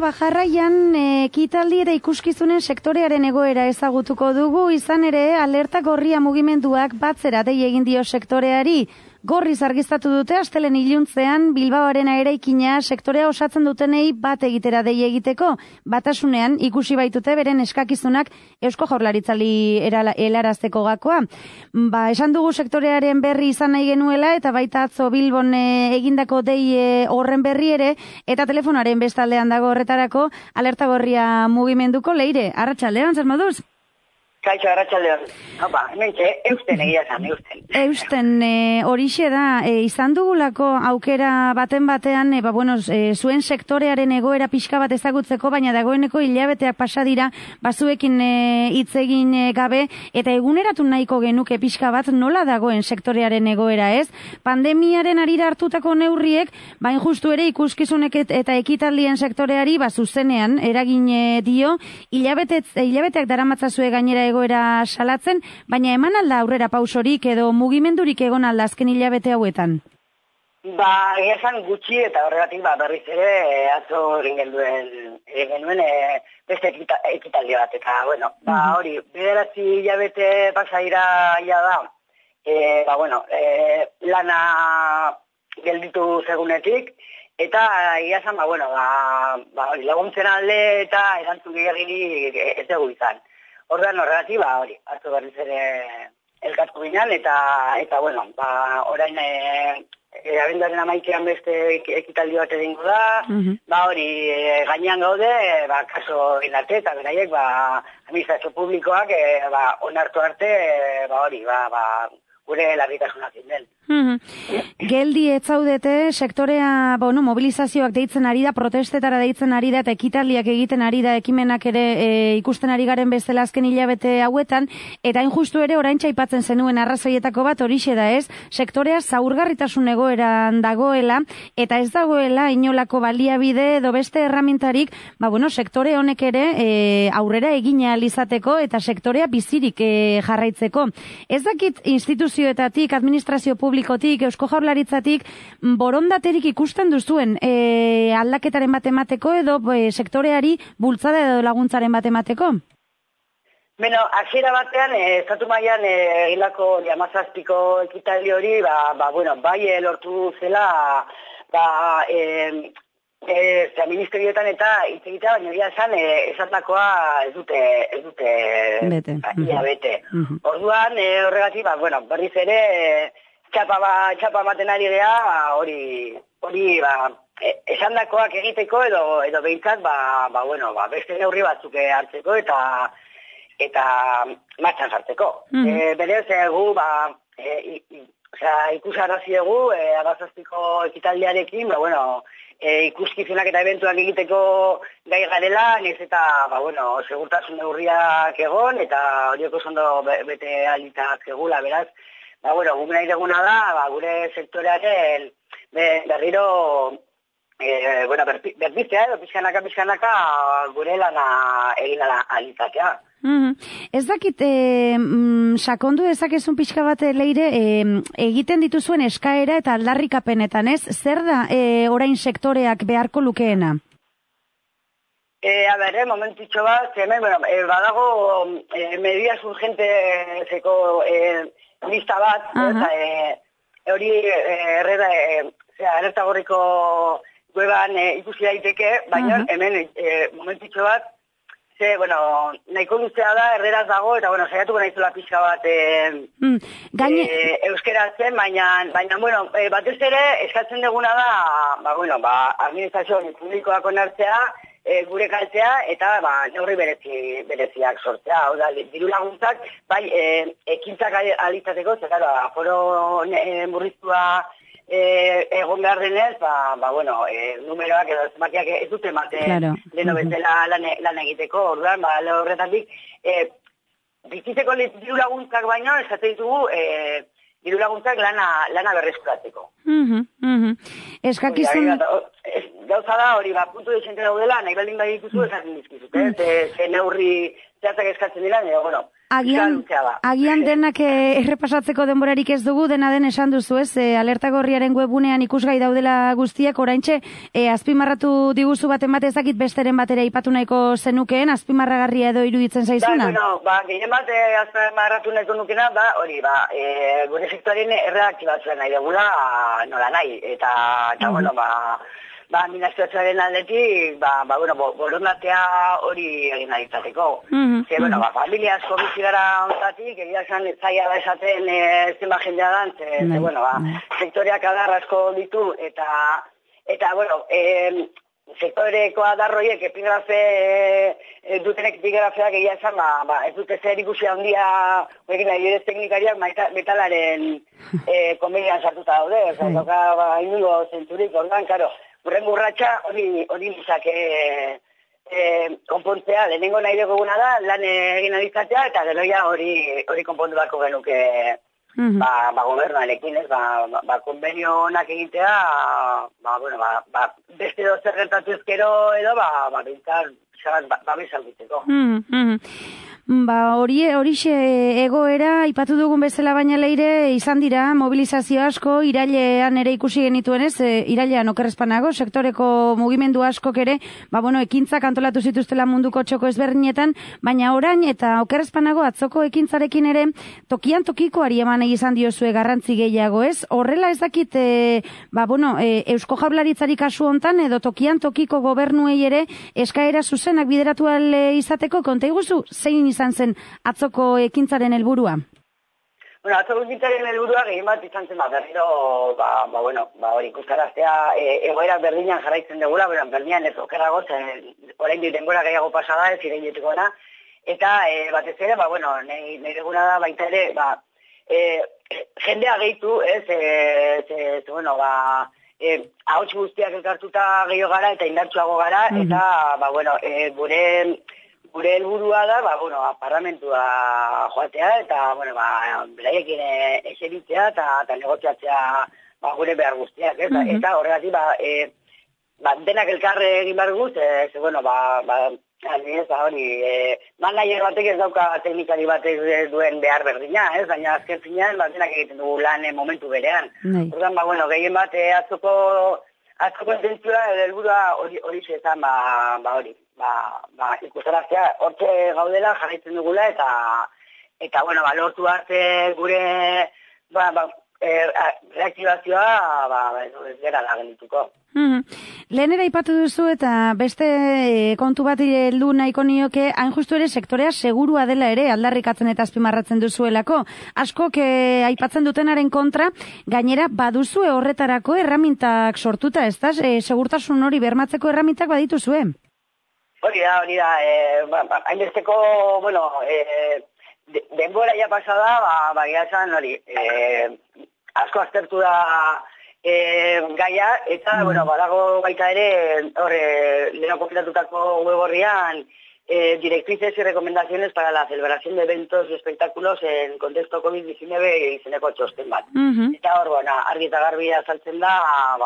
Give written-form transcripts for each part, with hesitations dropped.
jarraian ekitaldi eta ikuskizunen sektorearen egoera ezagutuko dugu, izan ere alerta gorria mugimenduak batzera dei egin dio sektoreari. Gorriz argiztatu dute astelehen iluntzean Bilbaoaren eraikina sektorea osatzen dutenei bat egitera dei egiteko. Batasunean ikusi baitute beren eskakizunak Eusko Jaurlaritzari helarazteko gakoa. Esan dugu sektorearen berri izan nahi genuela eta baita atzo Bilbon egindako dei horren berri ere, eta telefonaren bestaldean dago horretarako alerta gorria mugimenduko Leire. Arratsaldean, zer moduz? Kaixo, arratsaldean. Opa, hementxe, eusten egia zan, eusten. Eusten, horixe da, izan dugulako aukera batean, zuen sektorearen egoera pixka bat ezagutzeko, baina dagoeneko hilabeteak pasa dira, bazuekin hitz egin gabe, eta eguneratu nahiko genuke pixka bat nola dagoen sektorearen egoera, ez? Pandemiaren arira hartutako neurriek, bain justu ere ikuskizunek eta ekitaldien sektoreari, zuzenean, eragin dio, hilabeteak daramatzazue gainera egoera salatzen, baina eman alda aurrera pausorik edo mugimendurik egon alda azken hilabete hauetan? Esan gutxi eta horregatik berriz ere atzo egin genuen beste ekitaldi bat, eta hori, 9 hilabete pasa dira da, lana gelditu segunetik, eta egia zan, laguntzen alde eta erantzun gehiagirik ez dugu izan. Orduan horregatik, hori, hartu berriz ere elkartu ginen, eta orain abenduaren 11an beste ekitaldi bat egingo da, hori, gainean gaude, kaso ginarte, eta beraiek, administrazio publikoak, onartu arte, hori, gure larritasunak den. Geldi ez zaudete, sektorea mobilizazioak deitzen ari da, protestetara deitzen ari da, eta ekitaldiak egiten ari da, ekimenak ere ikusten ari garen bezala azken hilabete hauetan, eta injustu ere oraintxe aipatzen zenuen arrazoietako bat horixe da, ez? Sektorea zaurgarritasun egoeran dagoela, eta ez dagoela inolako baliabide edo beste erramintarik, sektore honek ere aurrera egin ahal izateko eta sektorea bizirik jarraitzeko. Ez dakit instituzioetatik, administrazio publikotik, Eusko Jaurlaritzatik borondaterik ikusten duzuen aldaketaren bat emateko edo sektoreari bultzada edo laguntzaren bat emateko? Hasiera batean, estatu mailan egindako 17ko ekitaldi hori, bai lortu zela, ministerioetan eta hitz egitea, baina egia esan, esandakoa ez dute bete. Orduan, horregatik, berriz ere, txapa maten ari gea, hori, esandakoak egiteko edo behintzat, beste neurri batzuk hartzeko eta martxan sartzeko. Berez, gu, ikusarazi dugu, 17ko ekitaldiarekin, ikuskizunak eta eventuak egiteko gai garela, nez eta, segurtasun neurriak egon, eta horiek oso bete alitak egula, beraz, guk nahi duguna da, gure sektorearen berriro berbiztea edo pixkanaka gure lana egin alitzatea. Ez dakit, sakondu dezakezun pixka bat, Leire, egiten dituzuen eskaera eta aldarrikapenetan, ez? Zer da orain sektoreak beharko lukeena? Momentitxo bat, badago medidas urgenteseko lista bat, hori alerta gorriko weban ikusi daiteke, baina hemen momentitxo bat, nahiko luzea da, erderaz dago, eta saiatuko nahizula pixka bat euskeratzen, baina batez ere eskatzen duguna da, administrazio publikoak onartzea, gure kaltzea, eta neurri bereziak sortzea. Hau da, diru laguntzak, ekintzak alitzateko, aforo murriztua egon behar denez, numeroak edo zenbakiak ez dute ematen leno bezala lan egiteko, orduan, horretatik, bizitzeko diru laguntzak baino, esaten ditugu, diru laguntzak lana berreskuratzeko. Eskakizun... Gauza da, hori, puntu desente daudela, nahi baldin bai dituzu esaten dizkizut, ze neurri zehatzak eskatzen dira, Agian denak errepasatzeko denborarik ez dugu, dena den esan duzu, ez? Alerta Gorriaren webunean ikusgai daudela guztiak, oraintxe azpimarratu diguzu baten bat ezakit besteren batera aipatu nahiko zenukeen, azpimarragarria edo iruditzen zaizuna? Gehien bat azpimarratu nahiko nukena, gure sektoren erreaktibatzea nahi dugula nola nahi, eta administrazioaren aldetik, borondatea hori egin nahi izateko. Familia asko bizi gara ontatik, egia esan zaila da esaten zenba jendea dan, sektoreak adarra asko ditu, eta sektoreko adarroiek dutenek epigrafeak egia esan, ez dute zer ikusi handia, horrekin nahi teknikariak metalaren konbenian sartuta daude, inungo zenturik, ordan, karo, urren burratxa hori izake konpontzea, lehenengo nahi duguna da, lan egin adizatea, eta gero ja hori konpontu beharko genuke gobernuarekin, ez, konbenio honak egitea, beste dozer gertatu ezkero edo, bintzar, bizalditzeko. Horixe egoera, ipatu dugun bezala baina leire, izan dira, mobilizazio asko, irailean ere ikusi genituen ez, irailean okerrezpanago, sektoreko mugimendu askok ere, ekintzak antolatu zituztela munduko txoko ezberdinetan, baina orain eta okerrezpanago atzoko ekintzarekin ere, tokian tokikoari eman izan diozue garrantzi gehiago ez, horrela ez dakit, Eusko Jaurlaritzari kasu hontan, edo tokian tokiko gobernuei ere, eskaera zuzenak bideratu izateko, konta iguzu, zein izan zen atzoko ekintzaren helburua? Atzoko ekintzaren helburua gehien bat izan zen berriro, hori ikustaraztea egoerak berdinean jarraitzen dugula, berdinean ez okerrago, orain denbora gehiago pasada ez ireietiko da, eta batez ere, nahi duguna da baita ere, jendea gehitu, ahots guztiak elkartuta gehiago gara eta indartsuago gara, eta gure helburua da, parlamentua joatea eta, beraiekin eseritzea eta negoziatzea gure behar guztiak, ez? Eta horregatik, denak elkarre egin behar guz, manager batek ez dauka teknikari batek duen behar berdina, ez? Baina azken finean, denak egiten dugu lan momentu berean. Ordan, gehien bat atzoko intentzioa, helburua hori zezan, ikustaraztea, hortxe gaudela jarraitzen dugula, eta lortu arte gure reaktibazioa ez gara da geldituko. Lehenera ipatu duzu eta beste kontu bat heldu nahiko nioke, hain justu ere sektorea segurua dela ere aldarrikatzen eta azpimarratzen duzuelako. Askok aipatzen dutenaren kontra, gainera baduzue horretarako erramintak sortuta, ez da? Segurtasun hori bermatzeko erramintak badituzue? Hori da, hainbesteko, denbora ja pasada, esan hori, asko aztertu da gaia, eta, badago baita ere, leheno konpilatutako web horrian, directrices y recomendaciones para la celebración de eventos y espectáculos en contexto COVID-19 izeneko txosten bat. Eta hor, argi eta garbi azaltzen da,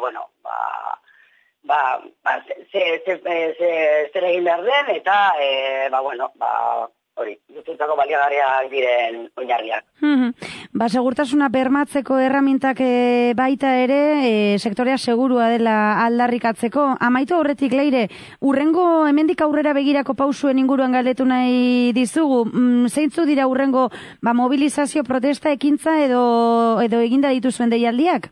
zer egin behar den, eta, hori, duzutako baliagarriak diren oinarriak. Segurtasuna bermatzeko erramintak baita ere, sektorea segurua dela aldarrikatzeko. Amaitu horretik, Leire, urrengo hemendik aurrera begirako pausuen inguruan galdetu nahi dizugu. Zeintzu dira urrengo mobilizazio, protesta, ekintza edo eginda dituzuen deialdiak?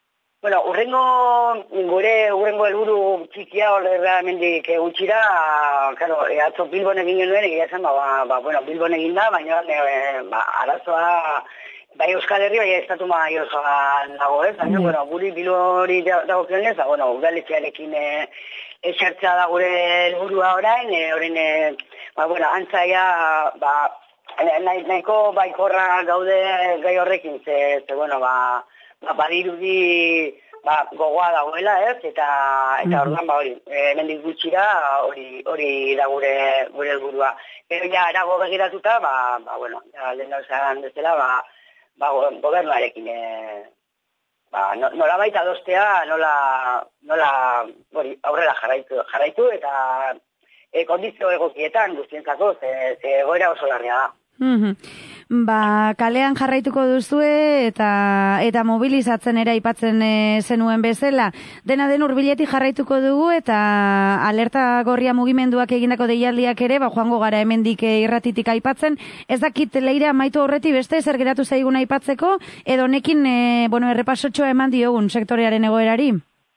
Urrengo helburu txikia horrela hemendik gutxira, atzo Bilbon egin genuen, egia esan, Bilbon egin da, baina arazoa, bai Euskal Herri, bai estatu maiozoan dago, ez? Baina, guri Bilbori dago kionez, udaletxearekin esertzea da gure helburua orain, antzaia, nahiko baikorra gaude gai horrekin, badirudi gogoa dagoela, ez? Eta orduan, hemendik gutxira hori da gure helburua. Pero ja, erago begiratuta, lehen dauzan bezala, gobernuarekin, nola baita adostea, nola aurrera jarraitu, eta kondizio egokietan guztientzako, egoera oso larria da. Kalean jarraituko duzue eta mobilizatzen ere aipatzen zenuen bezala. Dena den hurbiletik jarraituko dugu eta alerta gorria mugimenduak egindako deialdiak ere, joango gara hemendik irratitik aipatzen. Ez dakit Leire amaitu horreti beste zer geratu zaigun aipatzeko, edo honekin errepasotxoa eman diogun sektorearen egoerari?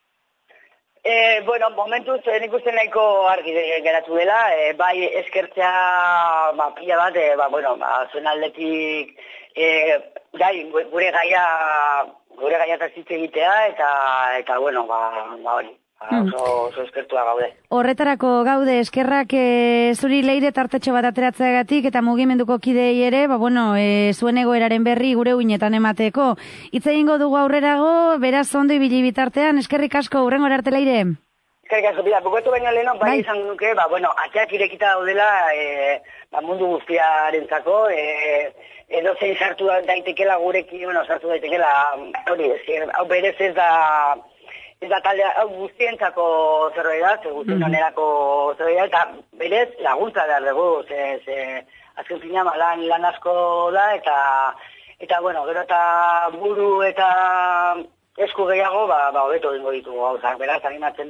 Momentuz nik uste nahiko argi geratu dela, bai eskertzea pila bat, zuen aldetik gure gaia tazitze egitea eta hori. Oso eskertua gaude. Horretarako gaude, eskerrak zuri Leire tartetxo bat ateratzeagatik eta mugimenduko kidei ere, zuen egoeraren berri gure uinetan emateko. Hitz egingo dugu aurrerago, beraz ondo ibili bitartean, eskerrik asko, hurrengora arte Leire. Eskerrik asko, buketu baino leheno, bai izan duke, ateak irekita daudela mundu guztiarentzako, edo zein sartu daitekela gurekin, sartu daitekela, hori, hau berez ez da talde guztientzako zerbait da, guztien onerako zerbait da, eta berez laguntza behar dugu, azken fina lan asko da, eta gero eta buru eta esku gehiago, hobeto dingo ditugu gauzak, beraz, animatzen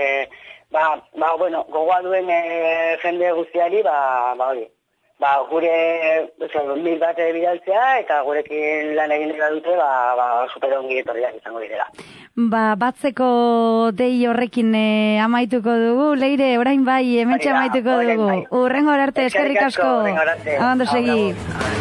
dut, gogoa duen jende guztiari, hori, gure mil bat bidaltzea, eta gurekin lan egin dira dute, super ongi etorriak izango direla. Batzeko dei horrekin amaituko dugu. Leire, orain bai, hementxe amaituko dugu. Hurrengo arte, eskerrik asko. Abando segi.